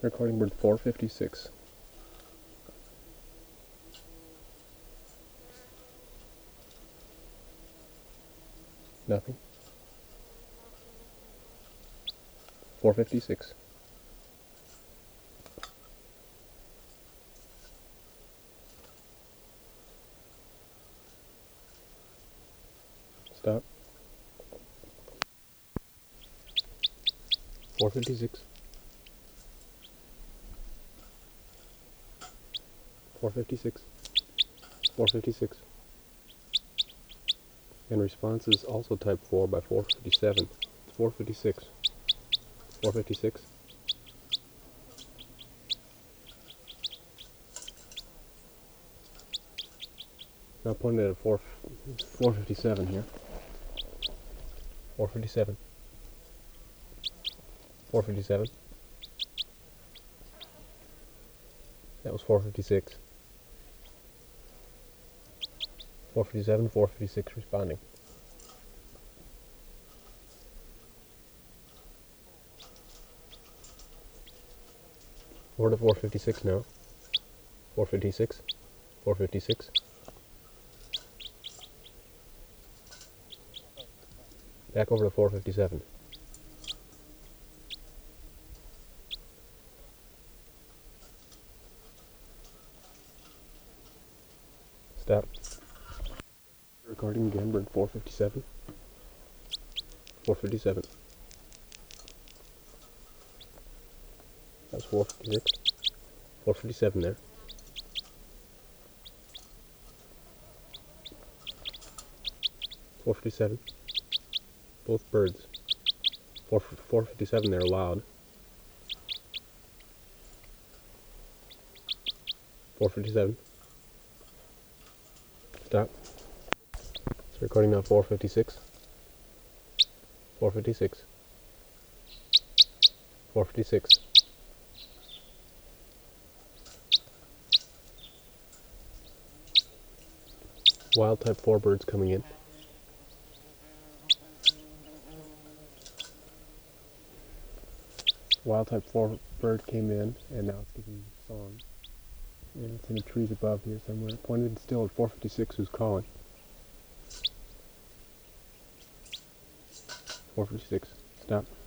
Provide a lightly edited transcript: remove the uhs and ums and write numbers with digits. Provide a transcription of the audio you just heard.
Recording bird 456. Nothing. 456. Stop. 456. 456. 456. And response is also type 4 by 457. 456. 456. Now pointed at 457 here. 457. 457. That was 456. 457, 456 responding. Over to 456 now. 456. 456. Back over to 457. Stop. Recording again, bird 457. 457. That's 456. 457 there. 457. Both birds. 457 there loud. 457. Stop. It's recording now 456. 456. 456. Wild type 4 birds coming in. Wild type 4 bird came in and now it's giving song. And it's in the trees above here somewhere. Pointed still at 456 who's calling. 456. Stop.